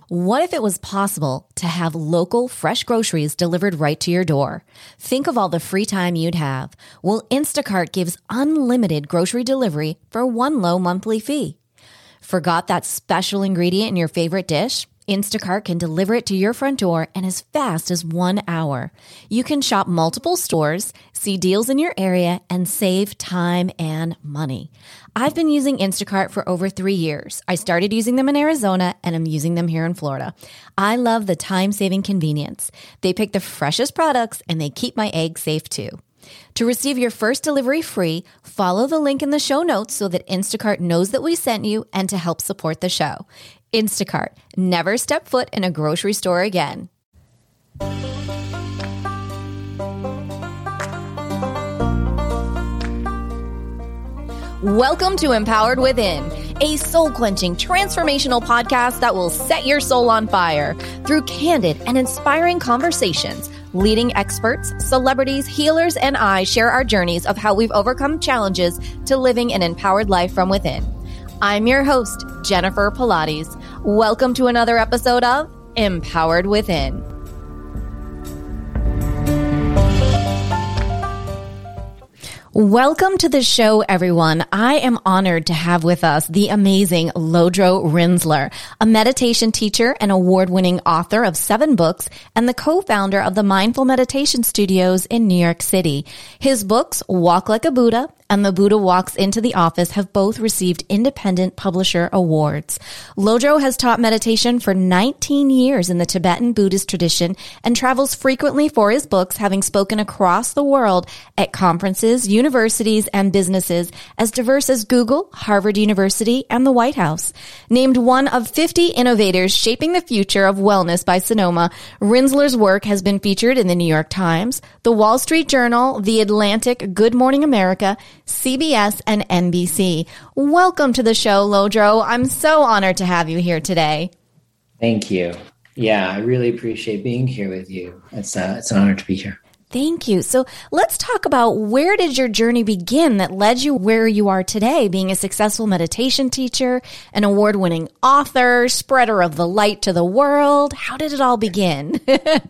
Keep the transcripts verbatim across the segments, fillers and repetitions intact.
What if it was possible to have local, fresh groceries delivered right to your door? Think of all the free time you'd have. Well, Instacart gives unlimited grocery delivery for one low monthly fee. Forgot that special ingredient in your favorite dish? Instacart can deliver it to your front door in as fast as one hour. You can shop multiple stores, see deals in your area, and save time and money. I've been using Instacart for over three years. I started using them in Arizona, and I'm using them here in Florida. I love the time-saving convenience. They pick the freshest products, and they keep my eggs safe too. To receive your first delivery free, follow the link in the show notes so that Instacart knows that we sent you and to help support the show. Instacart. Never step foot in a grocery store again. Welcome to Empowered Within, a soul-quenching, transformational podcast that will set your soul on fire through candid and inspiring conversations. Leading experts, celebrities, healers, and I share our journeys of how we've overcome challenges to living an empowered life from within. I'm your host, Jennifer Pilates. Welcome to another episode of Empowered Within. Welcome to the show, everyone. I am honored to have with us the amazing Lodro Rinzler, a meditation teacher and award-winning author of seven books and the co-founder of the Mindful Meditation Studios in New York City. His books, Walk Like a Buddha and The Buddha Walks into the Office, have both received independent publisher awards. Lodro has taught meditation for nineteen years in the Tibetan Buddhist tradition and travels frequently for his books, having spoken across the world at conferences, universities, and businesses as diverse as Google, Harvard University, and the White House. Named one of fifty innovators shaping the future of wellness by Sonoma, Rinzler's work has been featured in the New York Times, the Wall Street Journal, The Atlantic, Good Morning America, C B S, and N B C. Welcome to the show, Lodro. I'm so honored to have you here today. Thank you. Yeah, I really appreciate being here with you. It's, uh, it's an honor to be here. Thank you. So let's talk about, where did your journey begin that led you where you are today, being a successful meditation teacher, an award-winning author, spreader of the light to the world? How did it all begin?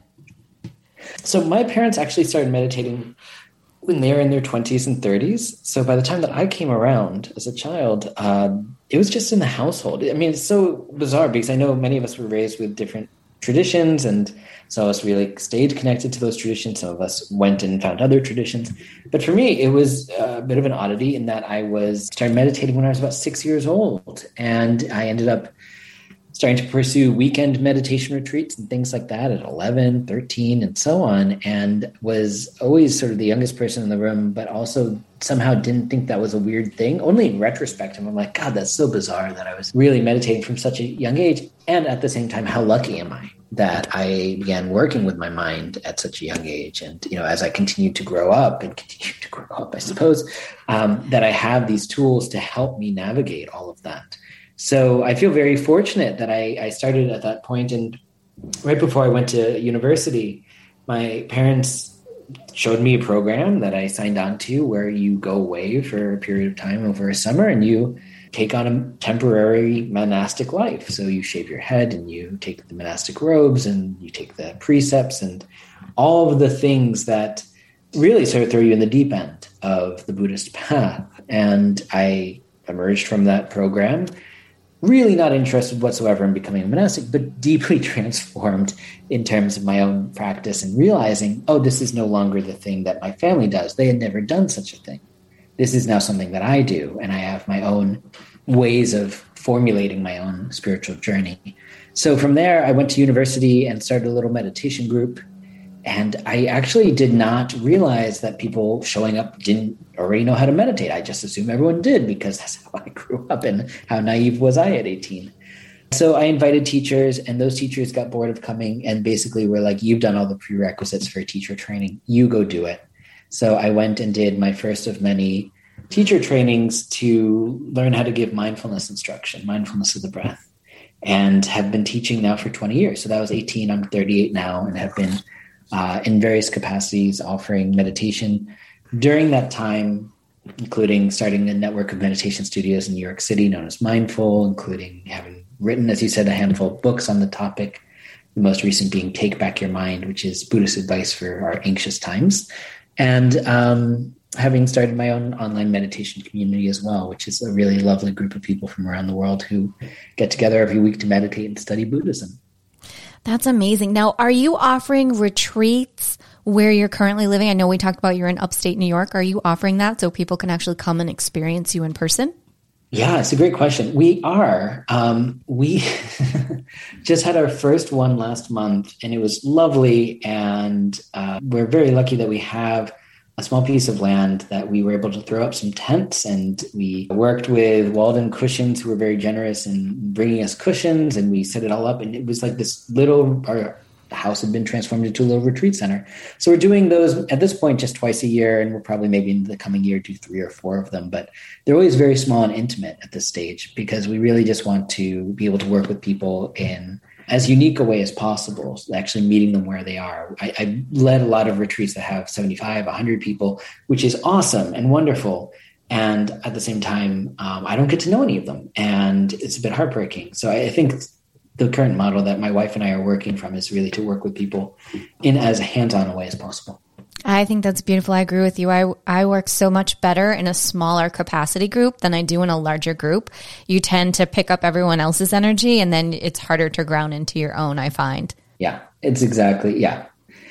So my parents actually started meditating when they were in their twenties and thirties. So by the time that I came around as a child, uh, it was just in the household. I mean, it's so bizarre because I know many of us were raised with different traditions, and some of us really stayed connected to those traditions. Some of us went and found other traditions. But for me, it was a bit of an oddity in that I was started meditating when I was about six years old. And I ended up starting to pursue weekend meditation retreats and things like that at eleven, thirteen, and so on. And was always sort of the youngest person in the room, but also somehow didn't think that was a weird thing. Only in retrospect, I'm like, God, that's so bizarre that I was really meditating from such a young age. And at the same time, how lucky am I that I began working with my mind at such a young age. And, you know, as I continued to grow up and continue to grow up, I suppose, um, that I have these tools to help me navigate all of that. So I feel very fortunate that I, I started at that point. And right before I went to university, my parents showed me a program that I signed on to where you go away for a period of time over a summer and you take on a temporary monastic life. So you shave your head and you take the monastic robes and you take the precepts and all of the things that really sort of throw you in the deep end of the Buddhist path. And I emerged from that program really not interested whatsoever in becoming a monastic, but deeply transformed in terms of my own practice and realizing, oh, this is no longer the thing that my family does. They had never done such a thing. This is now something that I do, and I have my own ways of formulating my own spiritual journey. So from there, I went to university and started a little meditation group. And I actually did not realize that people showing up didn't already know how to meditate. I just assumed everyone did because that's how I grew up and how naive was I at eighteen. So I invited teachers, and those teachers got bored of coming and basically were like, you've done all the prerequisites for teacher training. You go do it. So I went and did my first of many teacher trainings to learn how to give mindfulness instruction, mindfulness of the breath, and have been teaching now for twenty years. So that was eighteen. I'm thirty-eight now and have been Uh, in various capacities, offering meditation during that time, including starting a network of meditation studios in New York City known as Mindful, including having written, as you said, a handful of books on the topic. The most recent being Take Back Your Mind, which is Buddhist advice for our anxious times. And um, having started my own online meditation community as well, which is a really lovely group of people from around the world who get together every week to meditate and study Buddhism. That's amazing. Now, are you offering retreats where you're currently living? I know we talked about you're in upstate New York. Are you offering that so people can actually come and experience you in person? Yeah, it's a great question. We are. Um, we just had our first one last month, and it was lovely. And uh, we're very lucky that we have a small piece of land that we were able to throw up some tents, and we worked with Walden Cushions, who were very generous in bringing us cushions, and we set it all up. And it was like this little, our house had been transformed into a little retreat center. So we're doing those at this point just twice a year, and we'll probably maybe in the coming year do three or four of them. But they're always very small and intimate at this stage, because we really just want to be able to work with people in as unique a way as possible, so actually meeting them where they are. I, I led a lot of retreats that have seventy-five, one hundred people, which is awesome and wonderful. And at the same time, um, I don't get to know any of them, and it's a bit heartbreaking. So I, I think the current model that my wife and I are working from is really to work with people in as hands-on a way as possible. I think that's beautiful. I agree with you. I, I work so much better in a smaller capacity group than I do in a larger group. You tend to pick up everyone else's energy, and then it's harder to ground into your own, I find. Yeah, it's exactly, yeah.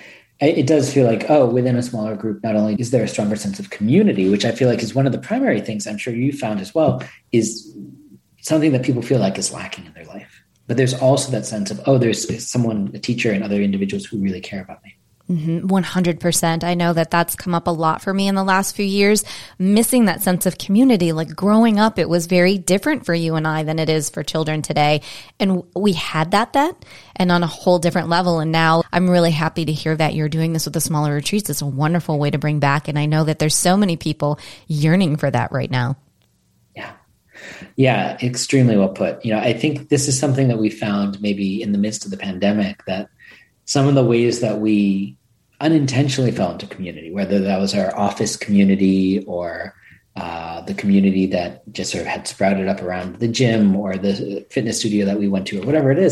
It does feel like, oh, within a smaller group, not only is there a stronger sense of community, which I feel like is one of the primary things I'm sure you found as well, is something that people feel like is lacking in their life. But there's also that sense of, oh, there's someone, a teacher and other individuals who really care about me. Mm-hmm. one hundred percent. I know that that's come up a lot for me in the last few years, missing that sense of community. Like growing up, it was very different for you and I than it is for children today. And we had that then and on a whole different level. And now I'm really happy to hear that you're doing this with the smaller retreats. It's a wonderful way to bring back. And I know that there's so many people yearning for that right now. Yeah. Yeah, extremely well put. You know, I think this is something that we found maybe in the midst of the pandemic, that some of the ways that we unintentionally fell into community, whether that was our office community or uh, the community that just sort of had sprouted up around the gym or the fitness studio that we went to or whatever it is,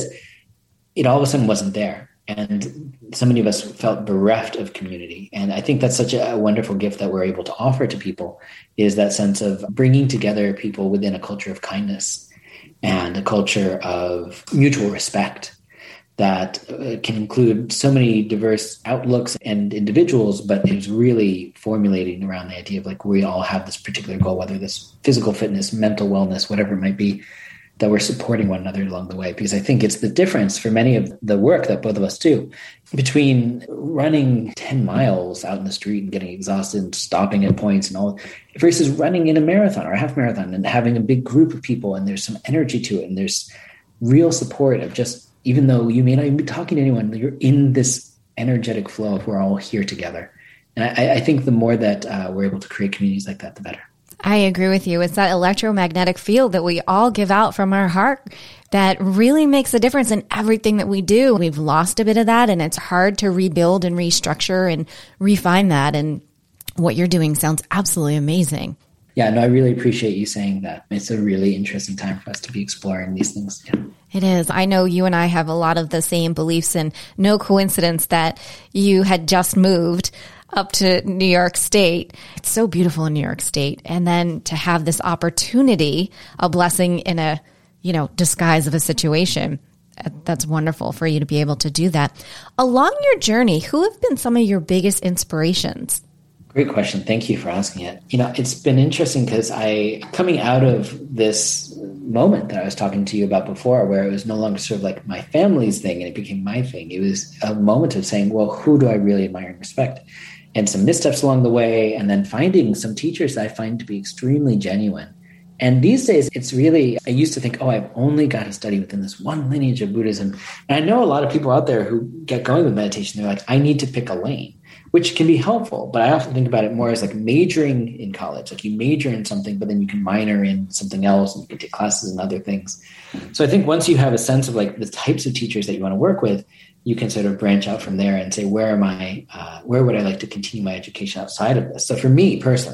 it all of a sudden wasn't there. And so many of us felt bereft of community. And I think that's such a wonderful gift that we're able to offer to people, is that sense of bringing together people within a culture of kindness and a culture of mutual respect that uh, can include so many diverse outlooks and individuals, but is really formulating around the idea of like, we all have this particular goal, whether this physical fitness, mental wellness, whatever it might be, that we're supporting one another along the way. Because I think it's the difference for many of the work that both of us do between running ten miles out in the street and getting exhausted and stopping at points and all, versus running in a marathon or a half marathon and having a big group of people, and there's some energy to it and there's real support of just, even though you may not even be talking to anyone, you're in this energetic flow of we're all here together. And I, I think the more that uh, we're able to create communities like that, the better. I agree with you. It's that electromagnetic field that we all give out from our heart that really makes a difference in everything that we do. We've lost a bit of that, and it's hard to rebuild and restructure and refine that. And what you're doing sounds absolutely amazing. Yeah, no, I really appreciate you saying that. It's a really interesting time for us to be exploring these things. Yeah. It is. I know you and I have a lot of the same beliefs, and no coincidence that you had just moved up to New York State. It's so beautiful in New York State. And then to have this opportunity, a blessing in a, you know, disguise of a situation. That's wonderful for you to be able to do that. Along your journey, who have been some of your biggest inspirations? Great question. Thank you for asking it. You know, it's been interesting because I, coming out of this moment that I was talking to you about before, where it was no longer sort of like my family's thing and it became my thing, it was a moment of saying, well, who do I really admire and respect? And some missteps along the way, and then finding some teachers that I find to be extremely genuine. And these days, it's really, I used to think, oh, I've only got to study within this one lineage of Buddhism. And I know a lot of people out there who get going with meditation, they're like, I need to pick a lane, which can be helpful. But I often think about it more as like majoring in college. Like you major in something, but then you can minor in something else and you can take classes and other things. So I think once you have a sense of like the types of teachers that you want to work with, you can sort of branch out from there and say, where am I, uh, where would I like to continue my education outside of this? So for me personally,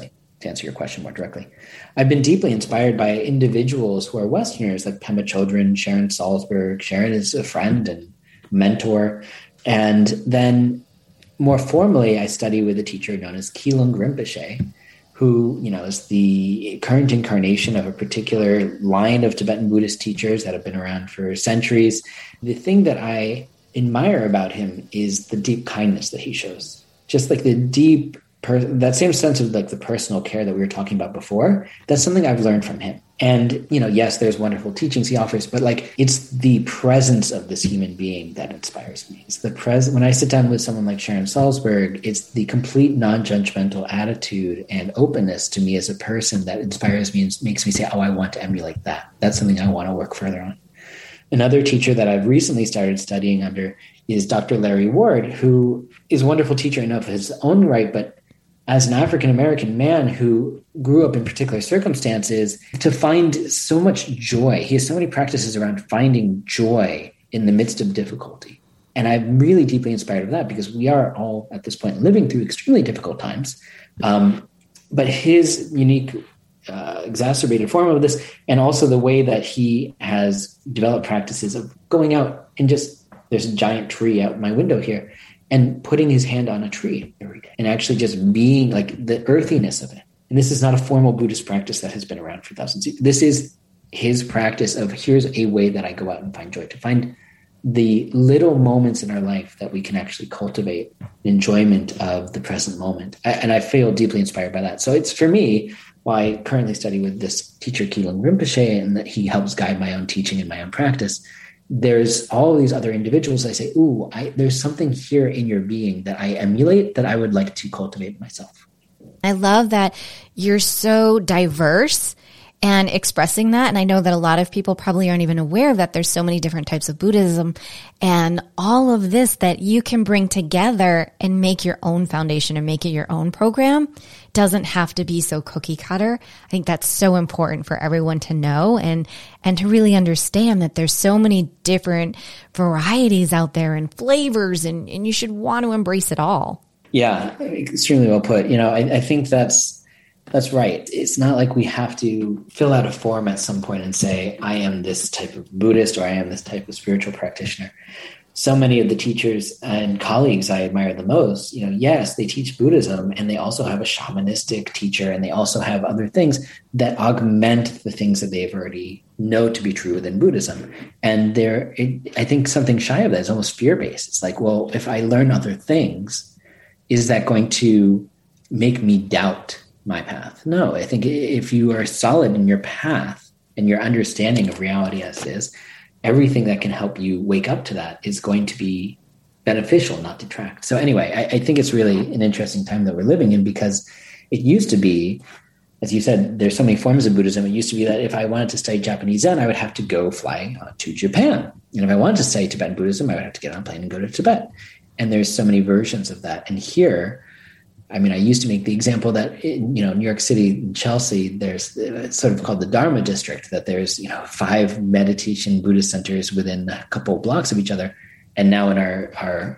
to answer your question more directly. I've been deeply inspired by individuals who are Westerners, like Pema Chodron, Sharon Salzberg. Sharon is a friend and mentor. And then more formally, I study with a teacher known as Kilung Rinpoche, who, you know, is the current incarnation of a particular line of Tibetan Buddhist teachers that have been around for centuries. The thing that I admire about him is the deep kindness that he shows. Just like the deep, per- that same sense of like the personal care that we were talking about before, that's something I've learned from him. And, you know, yes, there's wonderful teachings he offers, but like it's the presence of this human being that inspires me. It's the pres- when I sit down with someone like Sharon Salzberg, it's the complete non-judgmental attitude and openness to me as a person that inspires me and makes me say, oh, I want to emulate that. That's something I want to work further on. Another teacher that I've recently started studying under is Doctor Larry Ward, who is a wonderful teacher in of his own right, but as an African-American man who grew up in particular circumstances, to find so much joy. He has so many practices around finding joy in the midst of difficulty. And I'm really deeply inspired of that because we are all at this point living through extremely difficult times. Um, but his unique uh, exacerbated form of this, and also the way that he has developed practices of going out and just, there's a giant tree out my window here, and putting his hand on a tree every day and actually just being like the earthiness of it. And this is not a formal Buddhist practice that has been around for thousands of years. This is his practice of here's a way that I go out and find joy, to find the little moments in our life that we can actually cultivate enjoyment of the present moment. And I feel deeply inspired by that. So it's for me why I currently study with this teacher, Kilung Rinpoche, and that he helps guide my own teaching and my own practice. There's all these other individuals. I say, ooh, I, there's something here in your being that I emulate that I would like to cultivate myself. I love that you're so diverse and expressing that. And I know that a lot of people probably aren't even aware of that. There's so many different types of Buddhism and all of this that you can bring together and make your own foundation and make it your own program. Doesn't have to be so cookie cutter. I think that's so important for everyone to know and, and to really understand that there's so many different varieties out there and flavors, and, and you should want to embrace it all. Yeah, extremely well put. You know, I, I think that's, That's right. It's not like we have to fill out a form at some point and say, I am this type of Buddhist or I am this type of spiritual practitioner. So many of the teachers and colleagues I admire the most, you know, yes, they teach Buddhism and they also have a shamanistic teacher and they also have other things that augment the things that they've already know to be true within Buddhism. And there, I think something shy of that is almost fear-based. It's like, well, if I learn other things, is that going to make me doubt my path? No, I think if you are solid in your path and your understanding of reality as it is, everything that can help you wake up to that is going to be beneficial, not detract. So anyway, I, I think it's really an interesting time that we're living in, because it used to be, as you said, there's so many forms of Buddhism. It used to be that if I wanted to study Japanese Zen, I would have to go fly to Japan. And if I wanted to study Tibetan Buddhism, I would have to get on a plane and go to Tibet. And there's so many versions of that. And here, I mean, I used to make the example that in, you know, New York City, in Chelsea, there's it's sort of called the Dharma district, that there's, you know, five meditation Buddhist centers within a couple of blocks of each other. And now in our, our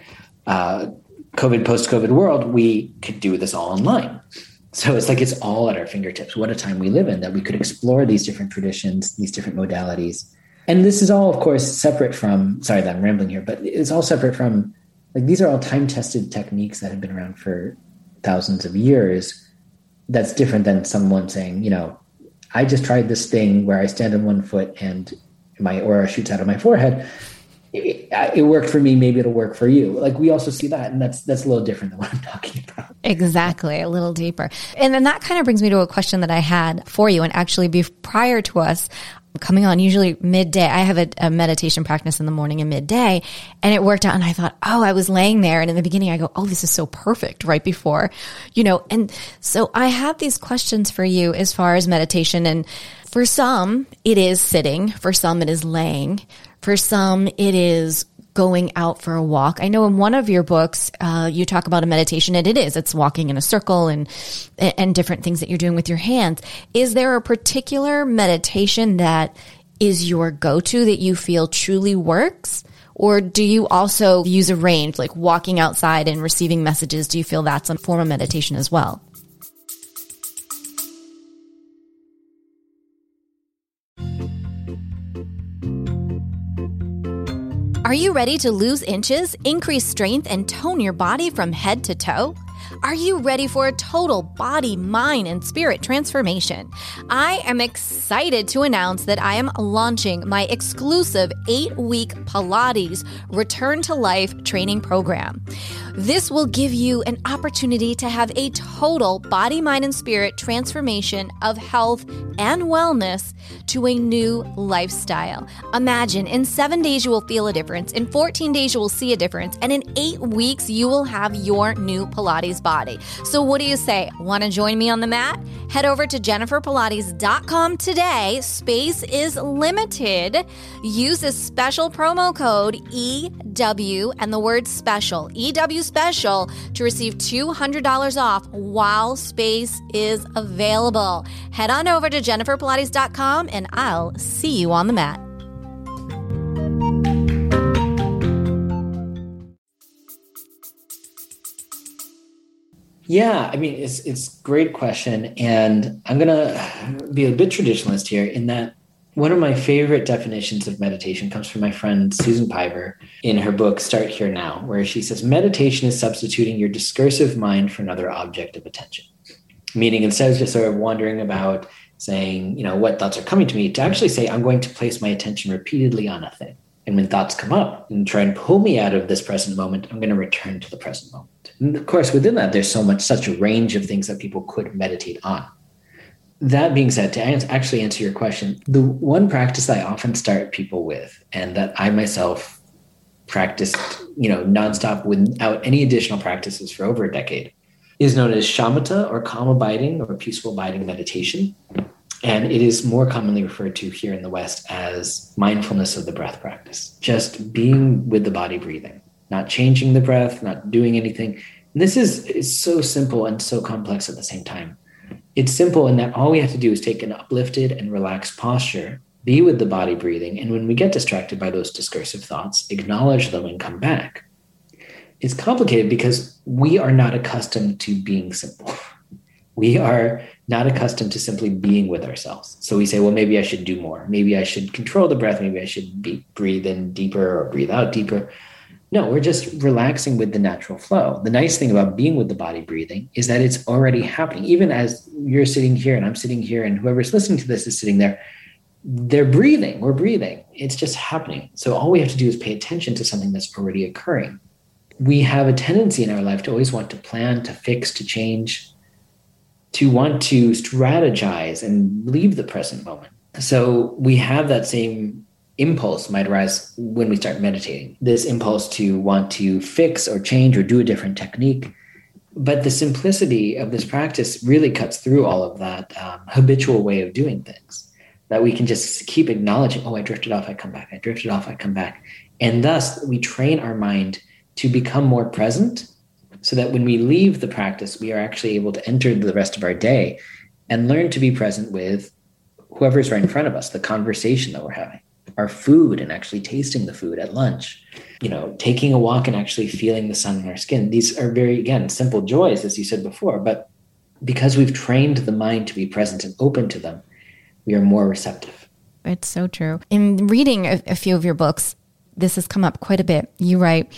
uh, COVID, post-COVID world, we could do this all online. So it's like it's all at our fingertips. What a time we live in, that we could explore these different traditions, these different modalities. And this is all, of course, separate from, sorry that I'm rambling here, but it's all separate from, like, these are all time-tested techniques that have been around for thousands of years. That's different than someone saying, you know, I just tried this thing where I stand on one foot and my aura shoots out of my forehead. It, it worked for me. Maybe it'll work for you. Like, we also see that. And that's, that's a little different than what I'm talking about. Exactly. A little deeper. And then that kind of brings me to a question that I had for you. And actually, be, prior to us coming on, usually midday, I have a, a meditation practice in the morning and midday, and it worked out. And I thought, oh, I was laying there. And in the beginning I go, oh, this is so perfect right before, you know, and so I have these questions for you as far as meditation. And for some, it is sitting. For some, it is laying. For some, it is going out for a walk. I know in one of your books, uh, you talk about a meditation, and it is, it's walking in a circle and, and different things that you're doing with your hands. Is there a particular meditation that is your go-to that you feel truly works? Or do you also use a range, like walking outside and receiving messages? Do you feel that's a form of meditation as well? Are you ready to lose inches, increase strength, and tone your body from head to toe? Are you ready for a total body, mind, and spirit transformation? I am excited to announce that I am launching my exclusive eight-week Pilates Return to Life training program. This will give you an opportunity to have a total body, mind, and spirit transformation of health and wellness to a new lifestyle. Imagine in seven days you will feel a difference, in fourteen days you will see a difference, and in eight weeks you will have your new Pilates body. So what do you say? Want to join me on the mat? Head over to jennifer pilates dot com today. Space is limited. Use this special promo code E W and the word special, E W special, to receive two hundred dollars off while space is available. Head on over to jennifer pilates dot com and I'll see you on the mat. Yeah, I mean, it's it's a great question. And I'm going to be a bit traditionalist here in that one of my favorite definitions of meditation comes from my friend Susan Piver in her book, Start Here Now, where she says, meditation is substituting your discursive mind for another object of attention. Meaning instead of just sort of wandering about saying, you know, what thoughts are coming to me, to actually say, I'm going to place my attention repeatedly on a thing. And when thoughts come up and try and pull me out of this present moment, I'm going to return to the present moment. And of course, within that, there's so much, such a range of things that people could meditate on. That being said, to actually answer your question, the one practice I often start people with, and that I myself practiced, you know, nonstop without any additional practices for over a decade, is known as shamatha, or calm abiding, or peaceful abiding meditation. And it is more commonly referred to here in the West as mindfulness of the breath practice, just being with the body breathing, not changing the breath, not doing anything. And this is, is so simple and so complex at the same time. It's simple in that all we have to do is take an uplifted and relaxed posture, be with the body breathing, and when we get distracted by those discursive thoughts, acknowledge them and come back. It's complicated because we are not accustomed to being simple. We are not accustomed to simply being with ourselves. So we say, well, maybe I should do more. Maybe I should control the breath. Maybe I should be, breathe in deeper or breathe out deeper. No, we're just relaxing with the natural flow. The nice thing about being with the body breathing is that it's already happening. Even as you're sitting here and I'm sitting here and whoever's listening to this is sitting there, they're breathing, we're breathing. It's just happening. So all we have to do is pay attention to something that's already occurring. We have a tendency in our life to always want to plan, to fix, to change, to want to strategize and leave the present moment. So we have that same impulse might arise when we start meditating, this impulse to want to fix or change or do a different technique. But the simplicity of this practice really cuts through all of that um, habitual way of doing things, that we can just keep acknowledging, oh, I drifted off, I come back, I drifted off, I come back. And thus we train our mind to become more present so that when we leave the practice, we are actually able to enter the rest of our day and learn to be present with whoever's right in front of us, the conversation that we're having, our food and actually tasting the food at lunch, you know, taking a walk and actually feeling the sun on our skin. These are very, again, simple joys, as you said before, but because we've trained the mind to be present and open to them, we are more receptive. It's so true. In reading a, a few of your books, this has come up quite a bit. You write,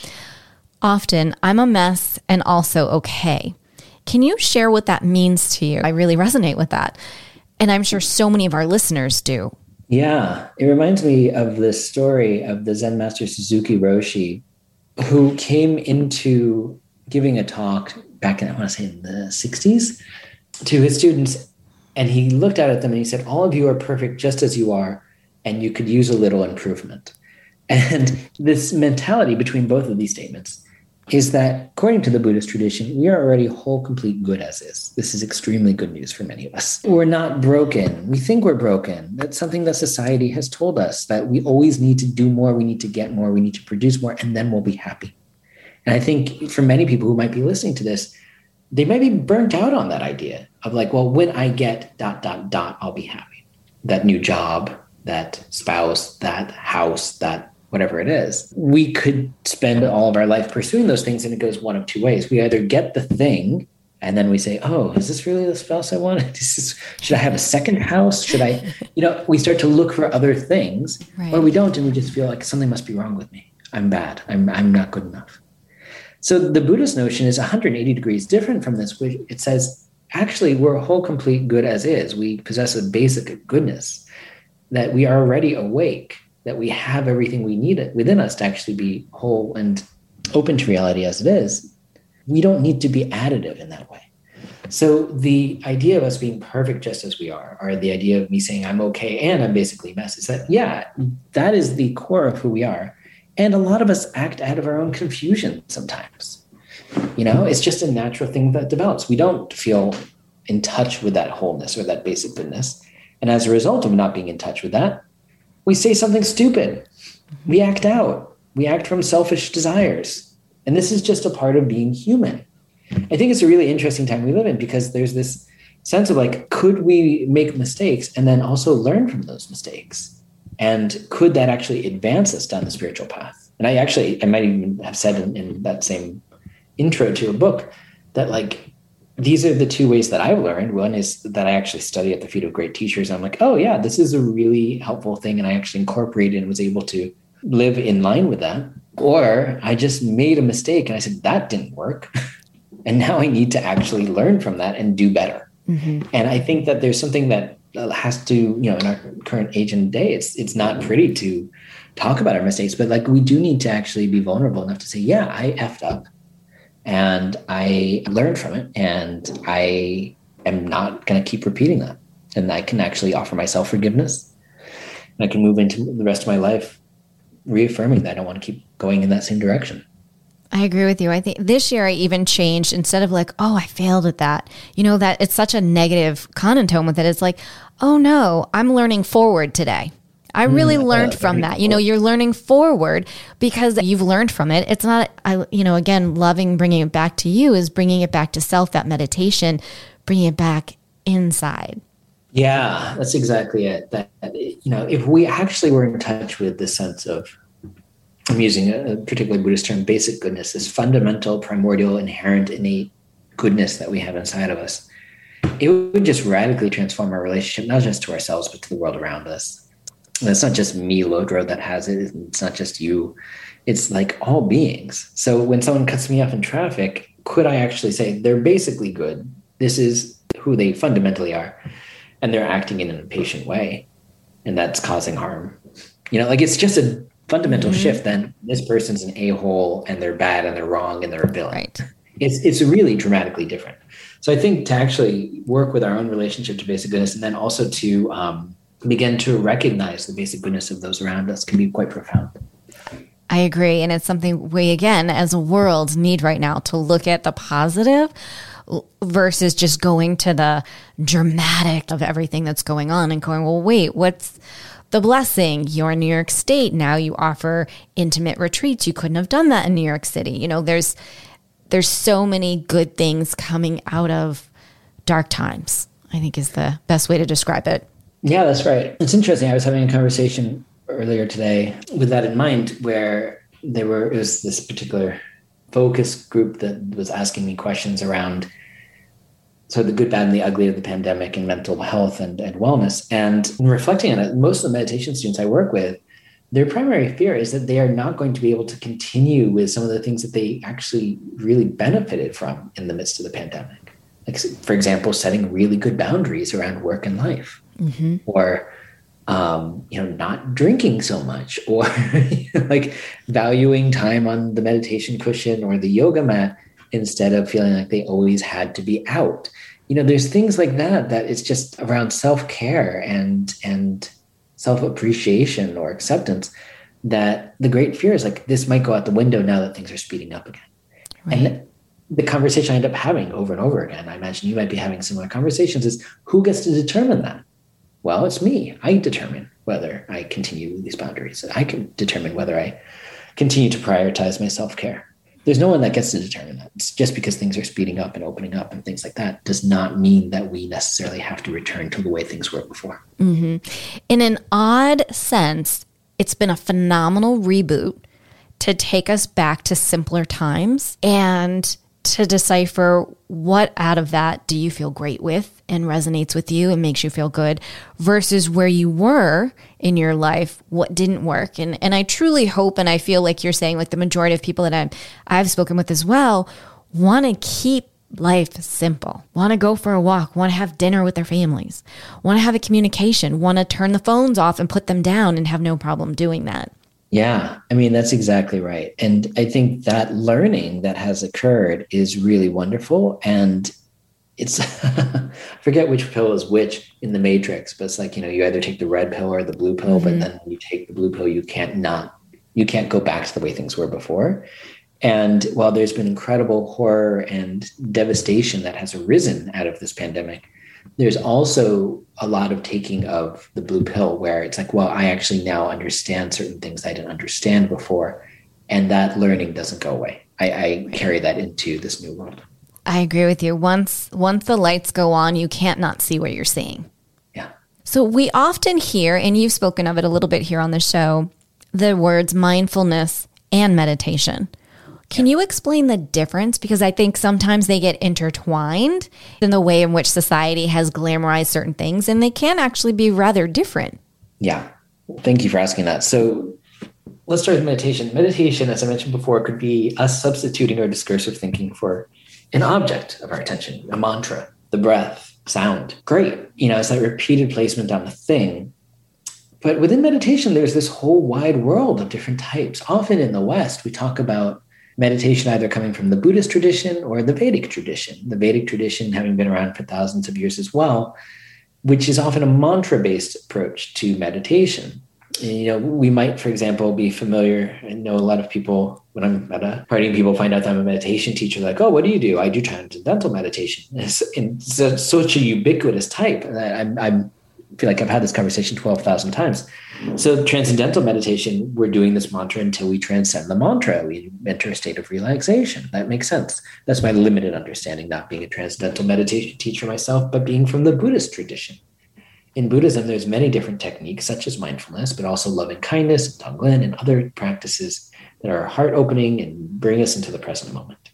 often, I'm a mess and also okay. Can you share what that means to you? I really resonate with that. And I'm sure so many of our listeners do. Yeah, it reminds me of this story of the Zen master Suzuki Roshi, who came into giving a talk back in, I want to say in the sixties, to his students. And he looked out at them and he said, all of you are perfect just as you are, and you could use a little improvement. And this mentality between both of these statements is that, according to the Buddhist tradition, we are already whole, complete good as is. This is extremely good news for many of us. We're not broken. We think we're broken. That's something that society has told us, that we always need to do more, we need to get more, we need to produce more, and then we'll be happy. And I think for many people who might be listening to this, they might be burnt out on that idea of like, well, when I get dot, dot, dot, I'll be happy. That new job, that spouse, that house, that whatever it is. We could spend all of our life pursuing those things, and it goes one of two ways. We either get the thing, and then we say, oh, is this really the spouse I wanted? This, should I have a second house? Should I, you know, we start to look for other things, right. Or we don't, and we just feel like something must be wrong with me. I'm bad. I'm, I'm not good enough. So the Buddhist notion is one hundred eighty degrees different from this, which it says, actually, we're a whole complete good as is. We possess a basic goodness, that we are already awake, that we have everything we need within us to actually be whole and open to reality as it is. We don't need to be additive in that way. So the idea of us being perfect just as we are, or the idea of me saying I'm okay and I'm basically a mess, is that, yeah, that is the core of who we are. And a lot of us act out of our own confusion sometimes. You know, it's just a natural thing that develops. We don't feel in touch with that wholeness or that basic goodness. And as a result of not being in touch with that, we say something stupid. We act out. We act from selfish desires. And this is just a part of being human. I think it's a really interesting time we live in, because there's this sense of like, could we make mistakes and then also learn from those mistakes? And could that actually advance us down the spiritual path? And I actually, I might even have said in, in that same intro to a book that like, these are the two ways that I've learned. One is that I actually study at the feet of great teachers. I'm like, oh yeah, this is a really helpful thing. And I actually incorporated and was able to live in line with that. Or I just made a mistake and I said, that didn't work. And now I need to actually learn from that and do better. Mm-hmm. And I think that there's something that has to, you know, in our current age and day, it's it's not pretty to talk about our mistakes, but like we do need to actually be vulnerable enough to say, yeah, I effed up and I learned from it and I am not going to keep repeating that. And I can actually offer myself forgiveness. And I can move into the rest of my life reaffirming that I don't want to keep going in that same direction. I agree with you. I think this year I even changed, instead of like, oh, I failed at that. You know, that it's such a negative connotation with it. It's like, oh no, I'm learning forward today. I really mm, learned uh, from that. Cool. You know, you're learning forward because you've learned from it. It's not, I, you know, again, loving bringing it back to you is bringing it back to self, that meditation, bringing it back inside. Yeah, that's exactly it. That, you know, if we actually were in touch with this sense of, I'm using a particular Buddhist term, basic goodness, this fundamental, primordial, inherent, innate goodness that we have inside of us, it would just radically transform our relationship, not just to ourselves, but to the world around us. And it's not just me, Lodro, that has it. It's not just you. It's like all beings. So when someone cuts me off in traffic, could I actually say they're basically good? This is who they fundamentally are. And they're acting in an impatient way. And that's causing harm. You know, like it's just a fundamental mm-hmm. shift. Then this person's an a-hole and they're bad and they're wrong and they're a villain. Right. It's it's really dramatically different. So I think to actually work with our own relationship to basic goodness, and then also to um, begin to recognize the basic goodness of those around us, can be quite profound. I agree. And it's something we, again, as a world need right now to look at the positive versus just going to the dramatic of everything that's going on and going, well, wait, what's the blessing? You're in New York State. Now you offer intimate retreats. You couldn't have done that in New York City. You know, there's there's so many good things coming out of dark times, I think is the best way to describe it. Yeah, that's right. It's interesting. I was having a conversation earlier today with that in mind, where there were, it was this particular focus group that was asking me questions around so the good, bad, and the ugly of the pandemic and mental health and, and wellness. And reflecting on it, most of the meditation students I work with, their primary fear is that they are not going to be able to continue with some of the things that they actually really benefited from in the midst of the pandemic. Like, for example, setting really good boundaries around work and life, mm-hmm. or um, you know, not drinking so much, or like valuing time on the meditation cushion or the yoga mat instead of feeling like they always had to be out. You know, there's things like that, that it's just around self-care and, and self-appreciation or acceptance, that the great fear is like, this might go out the window now that things are speeding up again. Right. And the conversation I end up having over and over again, I imagine you might be having similar conversations, is who gets to determine that? Well, it's me. I determine whether I continue with these boundaries. I can determine whether I continue to prioritize my self-care. There's no one that gets to determine that. It's just because things are speeding up and opening up and things like that does not mean that we necessarily have to return to the way things were before. Mm-hmm. In an odd sense, it's been a phenomenal reboot to take us back to simpler times and to decipher what out of that do you feel great with and resonates with you and makes you feel good versus where you were in your life, what didn't work. And and I truly hope, and I feel like you're saying, like the majority of people that I'm, I've spoken with as well, want to keep life simple, want to go for a walk, want to have dinner with their families, want to have a communication, want to turn the phones off and put them down and have no problem doing that. Yeah, I mean, that's exactly right. And I think that learning that has occurred is really wonderful. And it's, I forget which pill is which in the Matrix, but it's like, you know, you either take the red pill or the blue pill, mm-hmm. but then when you take the blue pill, you can't not, you can't go back to the way things were before. And while there's been incredible horror and devastation that has arisen out of this pandemic, there's also a lot of taking of the blue pill where it's like, well, I actually now understand certain things I didn't understand before. And that learning doesn't go away. I, I carry that into this new world. I agree with you. Once, once the lights go on, you can't not see what you're seeing. Yeah. So we often hear, and you've spoken of it a little bit here on the show, the words mindfulness and meditation. Can you explain the difference? Because I think sometimes they get intertwined in the way in which society has glamorized certain things, and they can actually be rather different. Yeah. Thank you for asking that. So let's start with meditation. Meditation, as I mentioned before, could be us substituting our discursive thinking for an object of our attention, a mantra, the breath, sound. Great. You know, it's that repeated placement on the thing. But within meditation, there's this whole wide world of different types. Often in the West, we talk about meditation either coming from the Buddhist tradition or the Vedic tradition, the Vedic tradition having been around for thousands of years as well, which is often a mantra-based approach to meditation. And, you know, we might, for example, be familiar, and know a lot of people, when I'm at a party and people find out that I'm a meditation teacher, like, oh, what do you do? I do transcendental meditation. It's, it's such a ubiquitous type. And I, I'm, I'm feel like I've had this conversation twelve thousand times. So transcendental meditation, we're doing this mantra until we transcend the mantra. We enter a state of relaxation. That makes sense. That's my limited understanding, not being a transcendental meditation teacher myself, but being from the Buddhist tradition. In Buddhism, there's many different techniques, such as mindfulness, but also loving kindness, Tonglen, and other practices that are heart-opening and bring us into the present moment.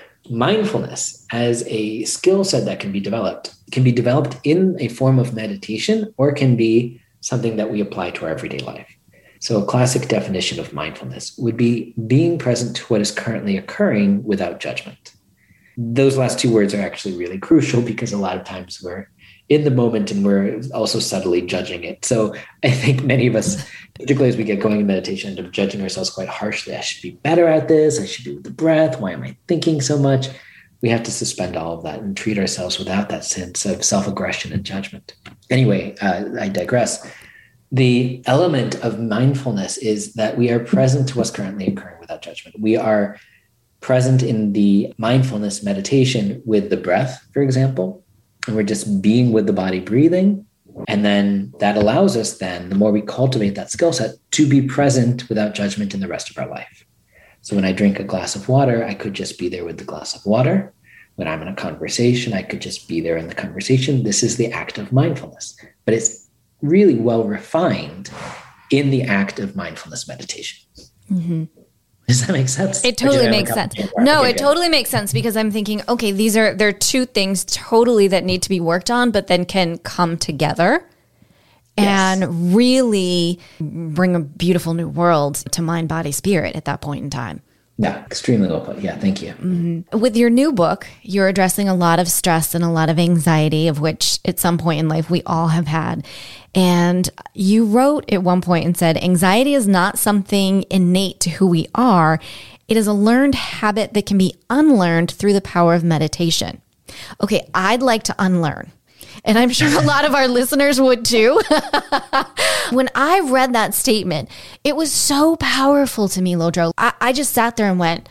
Mindfulness as a skill set that can be developed, can be developed in a form of meditation, or can be something that we apply to our everyday life. So a classic definition of mindfulness would be being present to what is currently occurring without judgment. Those last two words are actually really crucial because a lot of times we're in the moment and we're also subtly judging it. So I think many of us, particularly as we get going in meditation, end up judging ourselves quite harshly. I should be better at this. I should be with the breath. Why am I thinking so much? We have to suspend all of that and treat ourselves without that sense of self-aggression and judgment. Anyway, uh, I digress. The element of mindfulness is that we are present to what's currently occurring without judgment. We are present in the mindfulness meditation with the breath, for example, and we're just being with the body breathing. And then that allows us then, the more we cultivate that skill set, to be present without judgment in the rest of our life. So when I drink a glass of water, I could just be there with the glass of water. When I'm in a conversation, I could just be there in the conversation. This is the act of mindfulness, but it's really well refined in the act of mindfulness meditation. Mm-hmm. Does that make sense? It totally makes sense. No, it totally makes sense because I'm thinking, okay, these are, there are two things totally that need to be worked on, but then can come together and yes. really bring a beautiful new world to mind, body, spirit at that point in time. Yeah, extremely well put. Yeah, thank you. Mm-hmm. With your new book, you're addressing a lot of stress and a lot of anxiety, of which at some point in life we all have had. And you wrote at one point and said, anxiety is not something innate to who we are. It is a learned habit that can be unlearned through the power of meditation. Okay, I'd like to unlearn. And I'm sure a lot of our listeners would too. When I read that statement, it was so powerful to me, Lodro. I, I just sat there and went,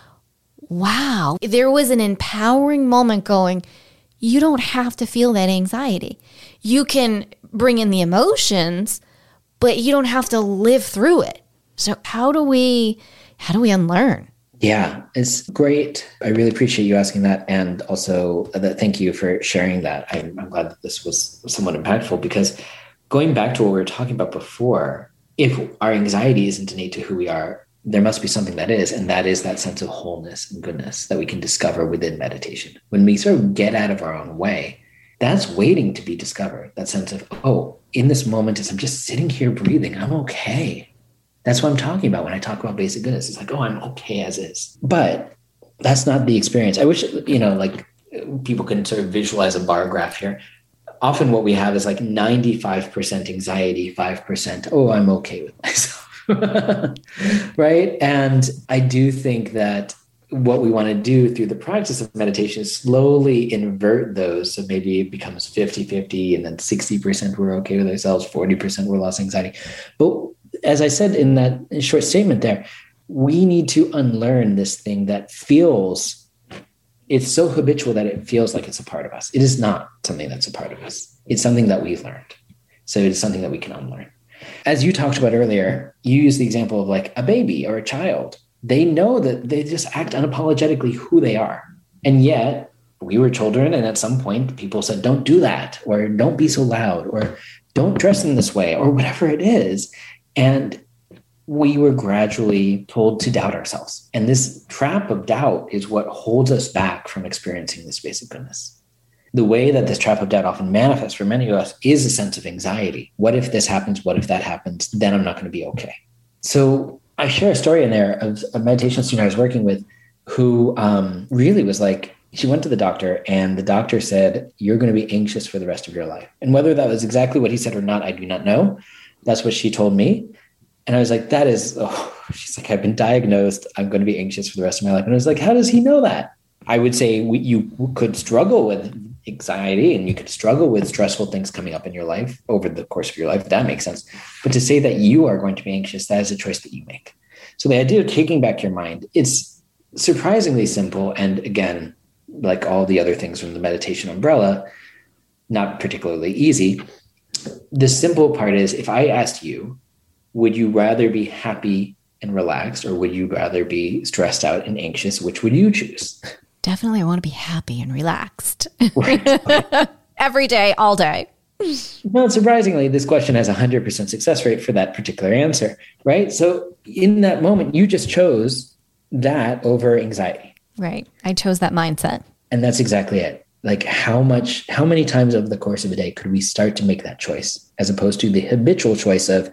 wow. There was an empowering moment going, you don't have to feel that anxiety. You can bring in the emotions, but you don't have to live through it. So how do we, how do we unlearn? Yeah, it's great. I really appreciate you asking that. And also uh, thank you for sharing that. I'm, I'm glad that this was somewhat impactful because going back to what we were talking about before, if our anxiety isn't innate to who we are, there must be something that is, and that is that sense of wholeness and goodness that we can discover within meditation. When we sort of get out of our own way, that's waiting to be discovered. That sense of, oh, in this moment, as I'm just sitting here breathing, I'm okay. That's what I'm talking about when I talk about basic goodness. It's like, oh, I'm okay as is. But that's not the experience. I wish, you know, like people can sort of visualize a bar graph here. Often what we have is like ninety-five percent anxiety, five percent, oh, I'm okay with myself. Right. And I do think that what we want to do through the practice of meditation is slowly invert those. So maybe it becomes fifty-fifty, and then sixty percent we're okay with ourselves, forty percent we're lost anxiety. But as I said in that short statement there, we need to unlearn this thing that feels, it's so habitual that it feels like it's a part of us. It is not something that's a part of us. It's something that we've learned. So it's something that we can unlearn. As you talked about earlier, you use the example of like a baby or a child. They know that they just act unapologetically who they are. And yet we were children, and at some point people said, don't do that, or don't be so loud, or don't dress in this way, or whatever it is. And we were gradually told to doubt ourselves. And this trap of doubt is what holds us back from experiencing this basic goodness. The way that this trap of doubt often manifests for many of us is a sense of anxiety. What if this happens? What if that happens? Then I'm not going to be okay. So I share a story in there of a meditation student I was working with who um, really was like, she went to the doctor and the doctor said, you're going to be anxious for the rest of your life. And whether that was exactly what he said or not, I do not know. That's what she told me. And I was like, that is, oh, she's like, I've been diagnosed. I'm going to be anxious for the rest of my life. And I was like, how does he know that? I would say we, you could struggle with anxiety and you could struggle with stressful things coming up in your life over the course of your life. That makes sense. But to say that you are going to be anxious, that is a choice that you make. So the idea of taking back your mind, it's surprisingly simple. And again, like all the other things from the meditation umbrella, not particularly easy. The simple part is, if I asked you, would you rather be happy and relaxed, or would you rather be stressed out and anxious? Which would you choose? Definitely, I want to be happy and relaxed. Every day, all day. Not surprisingly, this question has a one hundred percent success rate for that particular answer, right? So in that moment, you just chose that over anxiety. Right. I chose that mindset. And that's exactly it. Like how much, how many times over the course of a day could we start to make that choice, as opposed to the habitual choice of,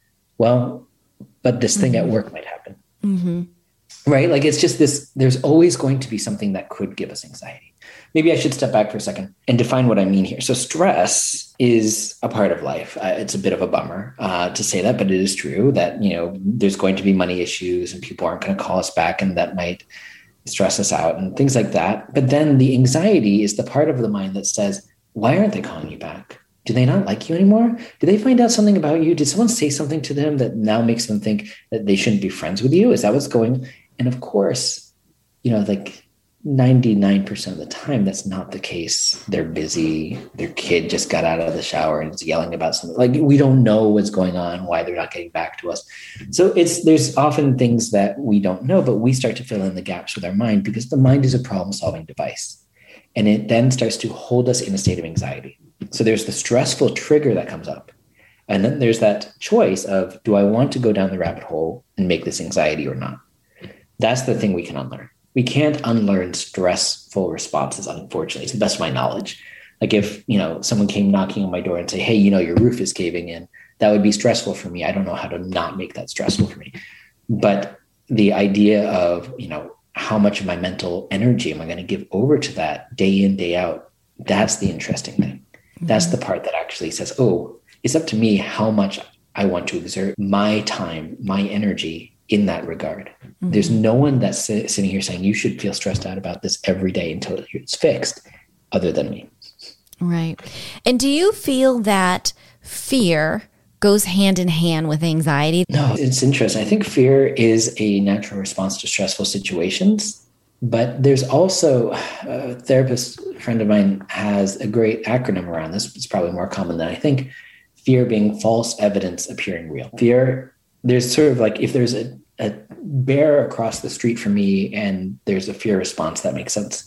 well, but this thing mm-hmm. at work might happen. Mm-hmm. Right? Like it's just this, there's always going to be something that could give us anxiety. Maybe I should step back for a second and define what I mean here. So stress is a part of life. Uh, it's a bit of a bummer uh, to say that, but it is true that, you know, there's going to be money issues and people aren't going to call us back, and that might stress us out and things like that. But then the anxiety is the part of the mind that says, why aren't they calling you back? Do they not like you anymore? Did they find out something about you? Did someone say something to them that now makes them think that they shouldn't be friends with you? Is that what's going? And of course, you know, like ninety-nine percent of the time, that's not the case. They're busy. Their kid just got out of the shower and is yelling about something. Like, we don't know what's going on, why they're not getting back to us. So it's, there's often things that we don't know, but we start to fill in the gaps with our mind, because the mind is a problem-solving device. And it then starts to hold us in a state of anxiety. So there's the stressful trigger that comes up. And then there's that choice of, do I want to go down the rabbit hole and make this anxiety or not? That's the thing we can unlearn. We can't unlearn stressful responses, unfortunately, to the best of my knowledge. Like if, you know, someone came knocking on my door and say, hey, you know, your roof is caving in, that would be stressful for me. I don't know how to not make that stressful for me. But the idea of, you know, how much of my mental energy am I going to give over to that day in, day out? That's the interesting thing. Mm-hmm. That's the part that actually says, oh, it's up to me how much I want to exert my time, my energy in that regard. Mm-hmm. There's no one that's sitting here saying you should feel stressed out about this every day until it's fixed, other than me. Right. And do you feel that fear goes hand in hand with anxiety? No, it's interesting. I think fear is a natural response to stressful situations, but there's also a therapist friend of mine has a great acronym around this. It's probably more common than I think. Fear being false evidence appearing real. Fear, there's sort of like, if there's a, a bear across the street from me and there's a fear response, that makes sense.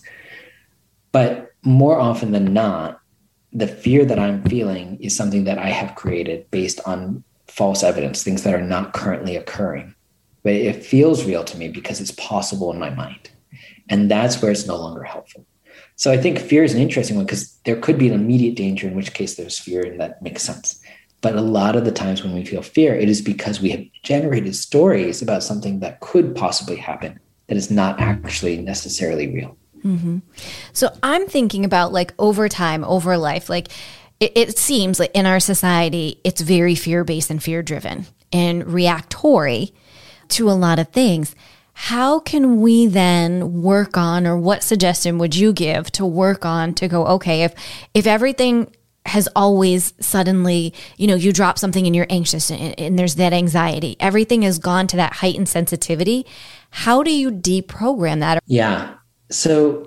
But more often than not, the fear that I'm feeling is something that I have created based on false evidence, things that are not currently occurring. but it feels real to me because it's possible in my mind. And that's where it's no longer helpful. So I think fear is an interesting one because there could be an immediate danger, in which case there's fear, and that makes sense. But a lot of the times when we feel fear, it is because we have generated stories about something that could possibly happen that is not actually necessarily real. Mm-hmm. So I'm thinking about like over time, over life, like it, it seems like in our society, it's very fear-based and fear-driven and reactory to a lot of things. How can we then work on, or what suggestion would you give to work on to go, okay, if if everything has always suddenly, you know, you drop something and you're anxious and, and there's that anxiety, everything has gone to that heightened sensitivity. How do you deprogram that? Yeah. So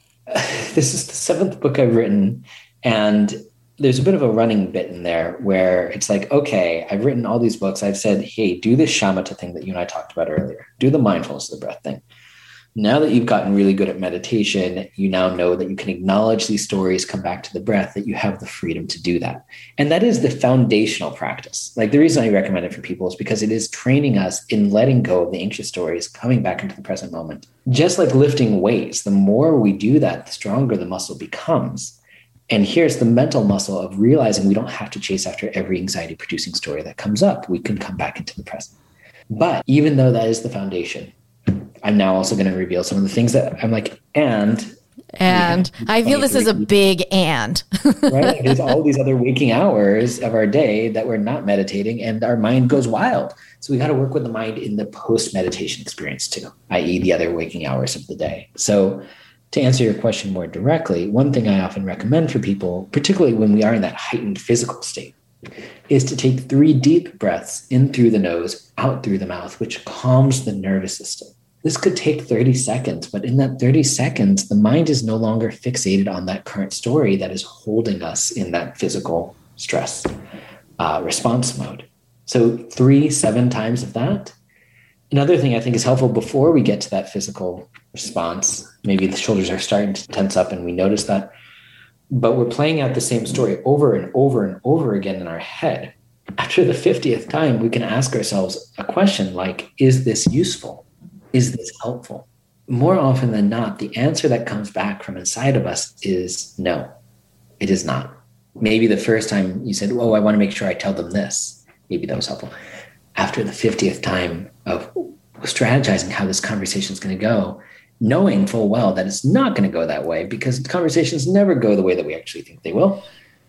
this is the seventh book I've written, and there's a bit of a running bit in there where it's like, okay, I've written all these books. I've said, hey, do this shamatha thing that you and I talked about earlier. Do the mindfulness of the breath thing. Now that you've gotten really good at meditation, you now know that you can acknowledge these stories, come back to the breath, that you have the freedom to do that. And that is the foundational practice. Like the reason I recommend it for people is because it is training us in letting go of the anxious stories, coming back into the present moment. Just like lifting weights, the more we do that, the stronger the muscle becomes. And here's the mental muscle of realizing we don't have to chase after every anxiety-producing story that comes up. We can come back into the present. But even though that is the foundation, I'm now also going to reveal some of the things that I'm like, and... And I feel this is a big and. Right? Like there's all these other waking hours of our day that we're not meditating, and our mind goes wild. So we got to work with the mind in the post-meditation experience too, that is the other waking hours of the day. So to answer your question more directly, one thing I often recommend for people, particularly when we are in that heightened physical state, is to take three deep breaths in through the nose, out through the mouth, which calms the nervous system. This could take thirty seconds, but in that thirty seconds, the mind is no longer fixated on that current story that is holding us in that physical stress uh, response mode. So three, seven times of that. Another thing I think is helpful before we get to that physical response, maybe the shoulders are starting to tense up and we notice that, but we're playing out the same story over and over and over again in our head. After the fiftieth time, we can ask ourselves a question like, is this useful? Is this helpful? More often than not, the answer that comes back from inside of us is no, it is not. Maybe the first time you said, oh, I want to make sure I tell them this. Maybe that was helpful. After the fiftieth time of strategizing how this conversation is going to go, knowing full well that it's not going to go that way because conversations never go the way that we actually think they will,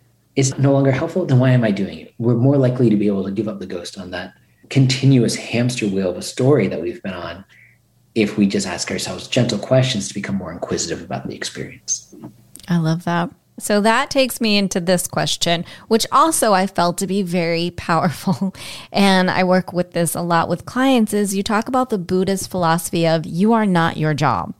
is no longer helpful, then why am I doing it? We're more likely to be able to give up the ghost on that continuous hamster wheel of a story that we've been on if we just ask ourselves gentle questions to become more inquisitive about the experience. I love that. So that takes me into this question, which also I felt to be very powerful. And I work with this a lot with clients, is you talk about the Buddhist philosophy of you are not your job.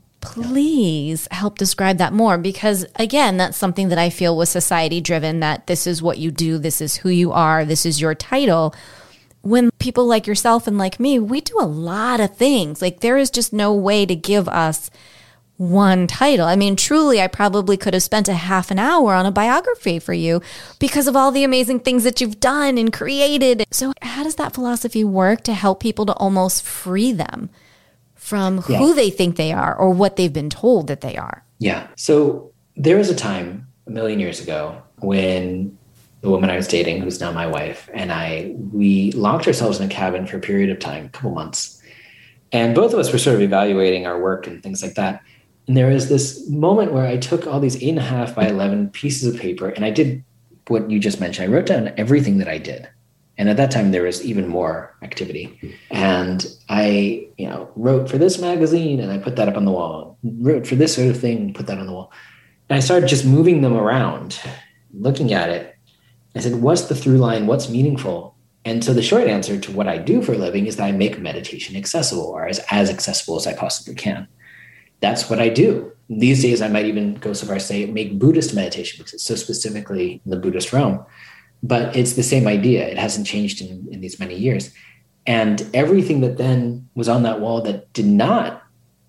Please help describe that more, because again, that's something that I feel was society driven, that this is what you do, this is who you are, this is your title. When people like yourself and like me, we do a lot of things. Like there is just no way to give us one title. I mean, truly, I probably could have spent a half an hour on a biography for you because of all the amazing things that you've done and created. So how does that philosophy work to help people to almost free them from yeah. who they think they are or what they've been told that they are? Yeah. So there was a time a million years ago when the woman I was dating, who's now my wife, and I, we locked ourselves in a cabin for a period of time, a couple months. And both of us were sort of evaluating our work and things like that. And there was this moment where I took all these eight and a half by eleven pieces of paper, and I did what you just mentioned. I wrote down everything that I did. And at that time, there was even more activity. And I, you know, wrote for this magazine, and I put that up on the wall. Wrote for this sort of thing, put that on the wall. And I started just moving them around, looking at it. I said, what's the through line? What's meaningful? And so the short answer to what I do for a living is that I make meditation accessible, or as, as accessible as I possibly can. That's what I do. These days, I might even go so far as to say make Buddhist meditation because it's so specifically in the Buddhist realm. But it's the same idea. It hasn't changed in, in these many years. And everything that then was on that wall that did not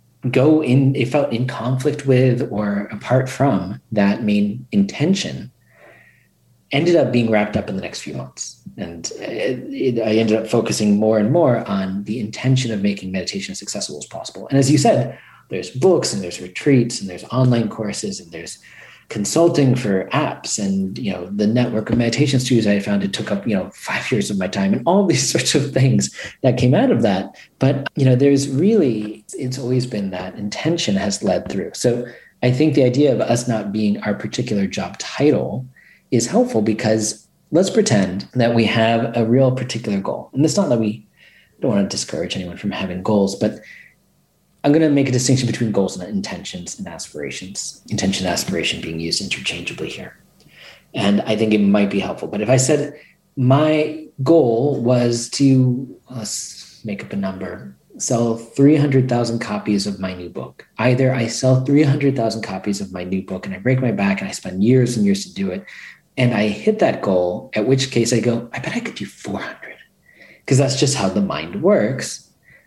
go in, it felt in conflict with or apart from that main intention, ended up being wrapped up in the next few months. And it, it, I ended up focusing more and more on the intention of making meditation as accessible as possible. And as you said, there's books and there's retreats and there's online courses and there's consulting for apps and, you know, the network of meditation studios I found. It took up, you know, five years of my time and all these sorts of things that came out of that. But, you know, there's really, it's always been that intention has led through. So I think the idea of us not being our particular job title is helpful, because let's pretend that we have a real particular goal. And it's not that we don't want to discourage anyone from having goals, but I'm going to make a distinction between goals and intentions and aspirations. Intention and aspiration being used interchangeably here. And I think it might be helpful. But if I said my goal was to, let's make up a number, sell three hundred thousand copies of my new book. Either I sell three hundred thousand copies of my new book and I break my back and I spend years and years to do it, and I hit that goal, at which case I go, I bet I could do four hundred, because that's just how the mind works.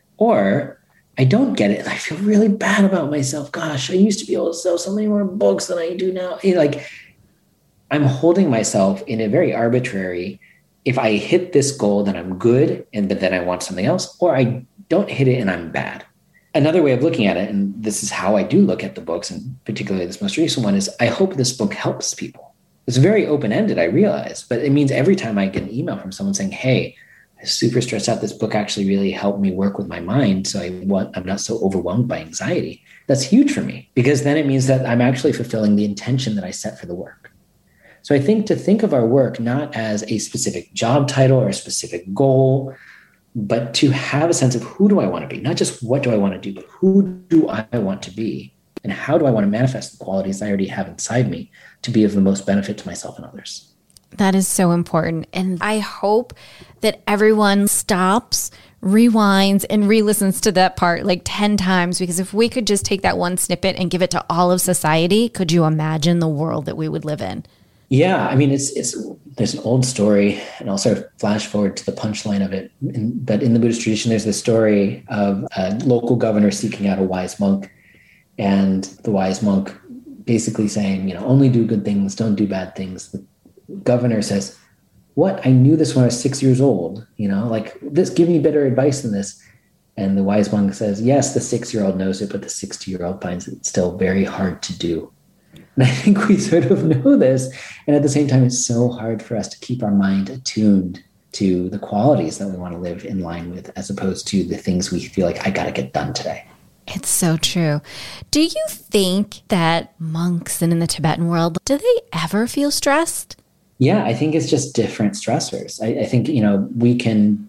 Or I don't get it and I feel really bad about myself. Gosh, I used to be able to sell so many more books than I do now. Like, I'm holding myself in a very arbitrary, if I hit this goal, then I'm good, and but then I want something else, or I don't hit it and I'm bad. Another way of looking at it, and this is how I do look at the books, and particularly this most recent one, is I hope this book helps people. It's very open-ended, I realize, but it means every time I get an email from someone saying, hey, I'm super stressed out, this book actually really helped me work with my mind, so I want, I'm not so overwhelmed by anxiety. That's huge for me, because then it means that I'm actually fulfilling the intention that I set for the work. So I think to think of our work not as a specific job title or a specific goal, but to have a sense of who do I want to be, not just what do I want to do, but who do I want to be, and how do I want to manifest the qualities I already have inside me to be of the most benefit to myself and others. That is so important. And I hope that everyone stops, rewinds, and re-listens to that part like ten times, because if we could just take that one snippet and give it to all of society, could you imagine the world that we would live in? Yeah, I mean, it's it's there's an old story, and I'll sort of flash forward to the punchline of it. In, but in the Buddhist tradition, there's this story of a local governor seeking out a wise monk, and the wise monk basically saying, you know, only do good things, don't do bad things. The governor says, what? I knew this when I was six years old, you know, like this, give me better advice than this. And the wise monk says, yes, the six-year-old knows it, but the sixty-year-old finds it still very hard to do. And I think we sort of know this. And at the same time, it's so hard for us to keep our mind attuned to the qualities that we want to live in line with, as opposed to the things we feel like I got to get done today. It's so true. Do you think that monks and in the Tibetan world, do they ever feel stressed? Yeah, I think it's just different stressors. I, I think, you know, we can,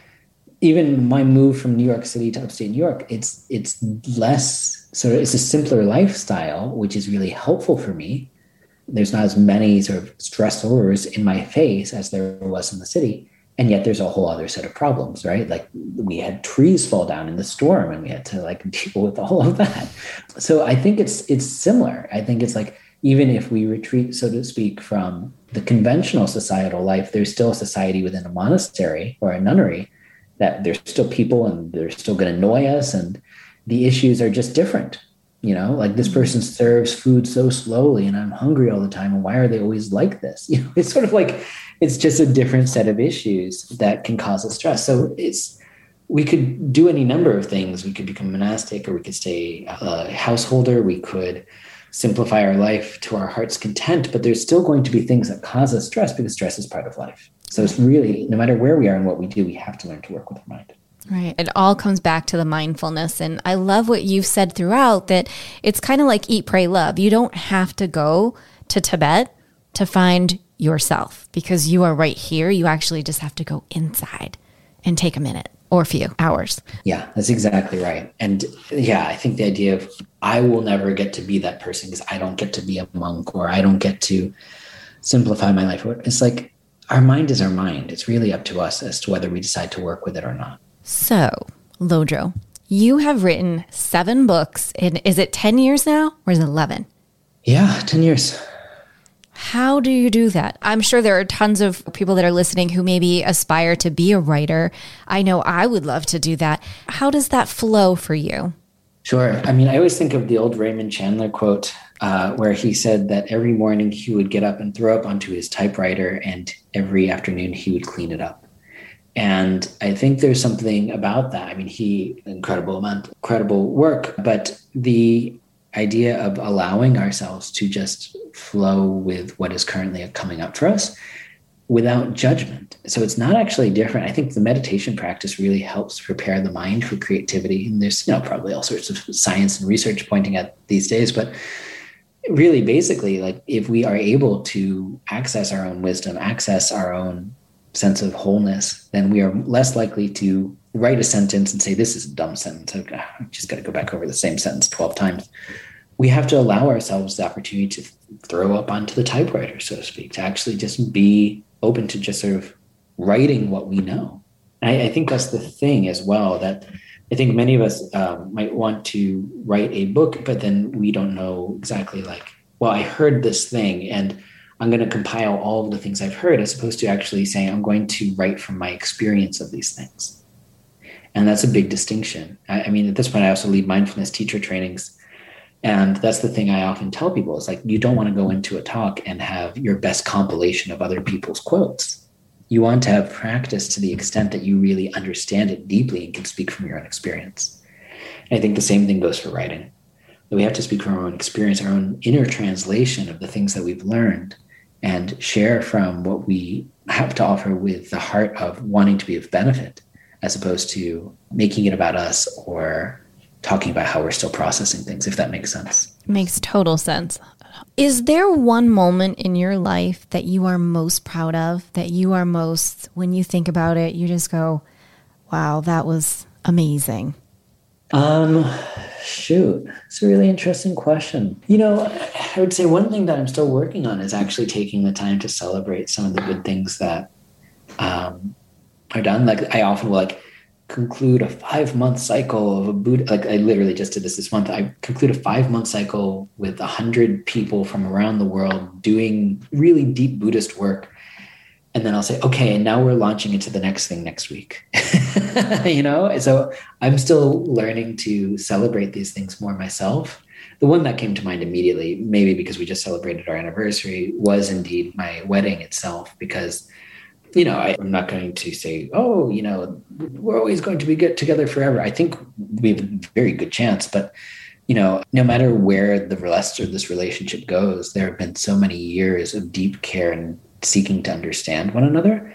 even my move from New York City to upstate New York, it's it's less, so it's a simpler lifestyle, which is really helpful for me. There's not as many sort of stressors in my face as there was in the city. And yet there's a whole other set of problems, right? Like we had trees fall down in the storm and we had to like deal with all of that. So I think it's it's similar. I think it's like, even if we retreat, so to speak, from the conventional societal life, there's still a society within a monastery or a nunnery that there's still people and they're still going to annoy us. And the issues are just different. You know, like this person serves food so slowly and I'm hungry all the time. And why are they always like this? You know, it's sort of like, it's just a different set of issues that can cause us stress. So it's, we could do any number of things. We could become monastic, or we could stay a householder. We could simplify our life to our heart's content, but there's still going to be things that cause us stress, because stress is part of life. So it's really, no matter where we are and what we do, we have to learn to work with our mind. Right. It all comes back to the mindfulness. And I love what you've said throughout, that it's kind of like eat, pray, love. You don't have to go to Tibet to find yourself, because you are right here. You actually just have to go inside and take a minute or a few hours. Yeah, that's exactly right. And yeah, I think the idea of I will never get to be that person because I don't get to be a monk, or I don't get to simplify my life. It's like our mind is our mind. It's really up to us as to whether we decide to work with it or not. So, Lodro, you have written seven books in, is it ten years now, or is it eleven? Yeah, ten years. How do you do that? I'm sure there are tons of people that are listening who maybe aspire to be a writer. I know I would love to do that. How does that flow for you? Sure. I mean, I always think of the old Raymond Chandler quote uh, where he said that every morning he would get up and throw up onto his typewriter, and every afternoon he would clean it up. And I think there's something about that. I mean, he, incredible amount, incredible work, but the idea of allowing ourselves to just flow with what is currently coming up for us without judgment. So it's not actually different. I think the meditation practice really helps prepare the mind for creativity. And there's, you know, probably all sorts of science and research pointing at these days, but really basically, like, if we are able to access our own wisdom, access our own sense of wholeness, then we are less likely to write a sentence and say, this is a dumb sentence. I've just got to go back over the same sentence twelve times. We have to allow ourselves the opportunity to throw up onto the typewriter, so to speak, to actually just be open to just sort of writing what we know. I, I think that's the thing as well, that I think many of us um, might want to write a book, but then we don't know exactly, like, well, I heard this thing and I'm going to compile all of the things I've heard, as opposed to actually saying, I'm going to write from my experience of these things. And that's a big distinction. I, I mean, at this point, I also lead mindfulness teacher trainings. And that's the thing I often tell people is, like, you don't want to go into a talk and have your best compilation of other people's quotes. You want to have practice to the extent that you really understand it deeply and can speak from your own experience. And I think the same thing goes for writing. That we have to speak from our own experience, our own inner translation of the things that we've learned, and share from what we have to offer with the heart of wanting to be of benefit, as opposed to making it about us or talking about how we're still processing things, if that makes sense. Makes total sense. Is there one moment in your life that you are most proud of, that you are most, when you think about it, you just go, wow, that was amazing? Um, shoot, it's a really interesting question. You know, I would say one thing that I'm still working on is actually taking the time to celebrate some of the good things that um, are done. Like, I often will, like, conclude a five month cycle of a Buddha. Like, I literally just did this this month. I conclude a five month cycle with a hundred people from around the world doing really deep Buddhist work. And then I'll say, okay, and now we're launching into the next thing next week. You know, so I'm still learning to celebrate these things more myself. The one that came to mind immediately, maybe because we just celebrated our anniversary, was indeed my wedding itself, because, you know, I, I'm not going to say, oh, you know, we're always going to be get together forever. I think we have a very good chance, but, you know, no matter where the rest of this relationship goes, there have been so many years of deep care and seeking to understand one another,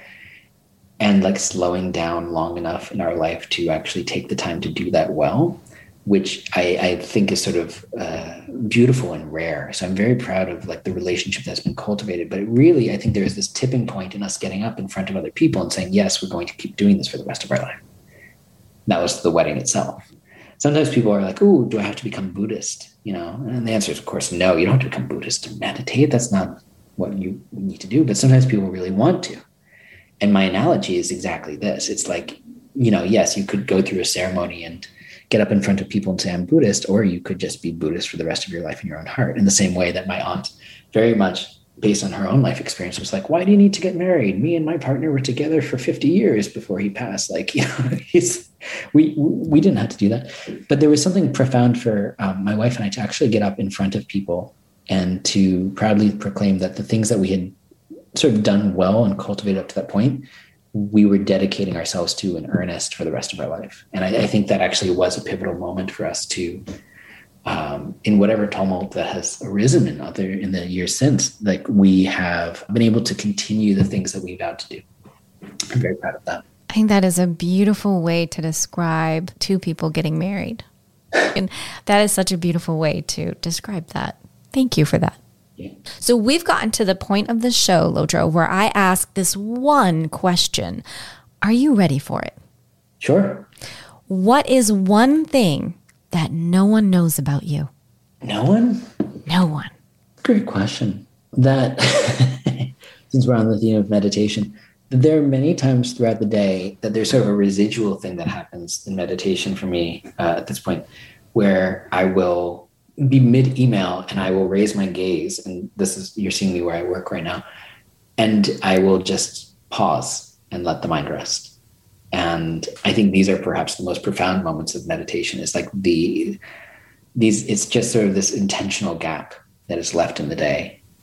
and, like, slowing down long enough in our life to actually take the time to do that well, which I, I think is sort of uh, beautiful and rare. So I'm very proud of, like, the relationship that's been cultivated. But it really, I think there's this tipping point in us getting up in front of other people and saying, yes, we're going to keep doing this for the rest of our life. That was the wedding itself. Sometimes people are like, oh, do I have to become Buddhist? You know, and the answer is, of course, no, you don't have to become Buddhist to meditate. That's not what you need to do. But sometimes people really want to. And my analogy is exactly this. It's like, you know, yes, you could go through a ceremony and get up in front of people and say, I'm Buddhist, or you could just be Buddhist for the rest of your life in your own heart. In the same way that my aunt, very much based on her own life experience, was like, why do you need to get married? Me and my partner were together for fifty years before he passed. Like, you know, he's, we, we didn't have to do that. But there was something profound for um, my wife and I to actually get up in front of people and to proudly proclaim that the things that we had sort of done well and cultivated up to that point, we were dedicating ourselves to in earnest for the rest of our life. And I, I think that actually was a pivotal moment for us to, um, in whatever tumult that has arisen in other in the years since, like, we have been able to continue the things that we vowed to do. I'm very proud of that. I think that is a beautiful way to describe two people getting married. And that is such a beautiful way to describe that. Thank you for that. Yeah. So we've gotten to the point of the show, Lodro, where I ask this one question. Are you ready for it? Sure. What is one thing that no one knows about you? No one? No one. Great question. That, since we're on the theme of meditation, there are many times throughout the day that there's sort of a residual thing that happens in meditation for me uh, at this point, where I will be mid-email and I will raise my gaze, and this is, you're seeing me where I work right now, and I will just pause and let the mind rest. And I think these are perhaps the most profound moments of meditation. It's like the, these, it's just sort of this intentional gap that is left in the day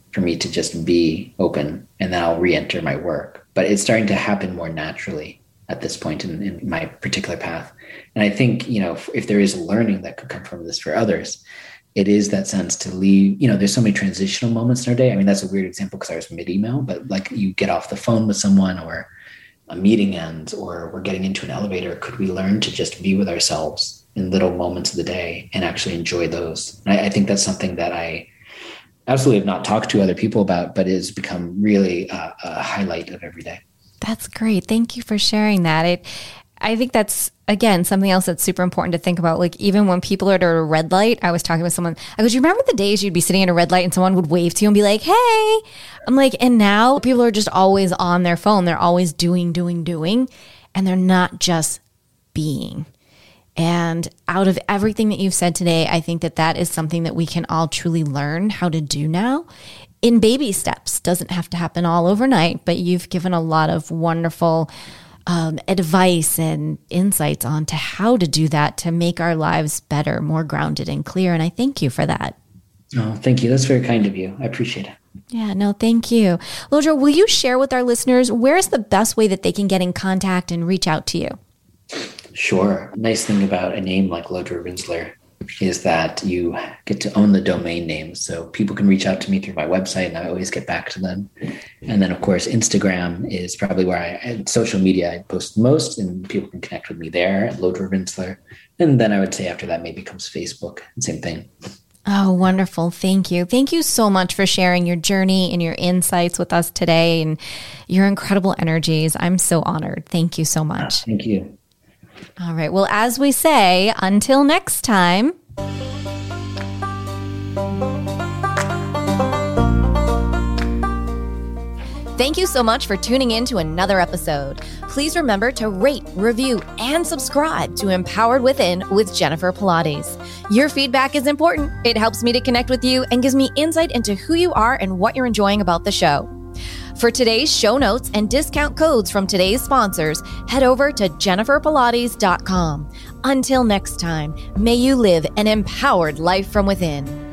for me to just be open, and then I'll re-enter my work. But it's starting to happen more naturally at this point in, in my particular path. And I think, you know, if, if there is a learning that could come from this for others, it is that sense to leave, you know, there's so many transitional moments in our day. I mean, that's a weird example because I was mid-email, but like you get off the phone with someone or a meeting ends or we're getting into an elevator. Could we learn to just be with ourselves in little moments of the day and actually enjoy those? And I, I think that's something that I absolutely have not talked to other people about, but it's become really a, a highlight of every day. That's great. Thank you for sharing that. It, I think that's, again, something else that's super important to think about. Like even when people are at a red light, I was talking with someone, I go, do you remember the days you'd be sitting at a red light and someone would wave to you and be like, hey, I'm like, and now people are just always on their phone. They're always doing, doing, doing, and they're not just being. And out of everything that you've said today, I think that that is something that we can all truly learn how to do now in baby steps. Doesn't have to happen all overnight, but you've given a lot of wonderful um, advice and insights on to how to do that to make our lives better, more grounded and clear. And I thank you for that. Oh, thank you. That's very kind of you. I appreciate it. Yeah, no, thank you. Lodro, will you share with our listeners, where's the best way that they can get in contact and reach out to you? Sure. Nice thing about a name like Lodro Rinzler is that you get to own the domain name. So people can reach out to me through my website and I always get back to them. And then, of course, Instagram is probably where I, and social media I post most, and people can connect with me there at Lodro Rinzler. And then I would say after that maybe comes Facebook, same thing. Oh, wonderful. Thank you. Thank you so much for sharing your journey and your insights with us today and your incredible energies. I'm so honored. Thank you so much. Ah, thank you. All right. Well, as we say, until next time. Thank you so much for tuning in to another episode. Please remember to rate, review, and subscribe to Empowered Within with Jennifer Pilates. Your feedback is important. It helps me to connect with you and gives me insight into who you are and what you're enjoying about the show. For today's show notes and discount codes from today's sponsors, head over to jennifer pilates dot com. Until next time, may you live an empowered life from within.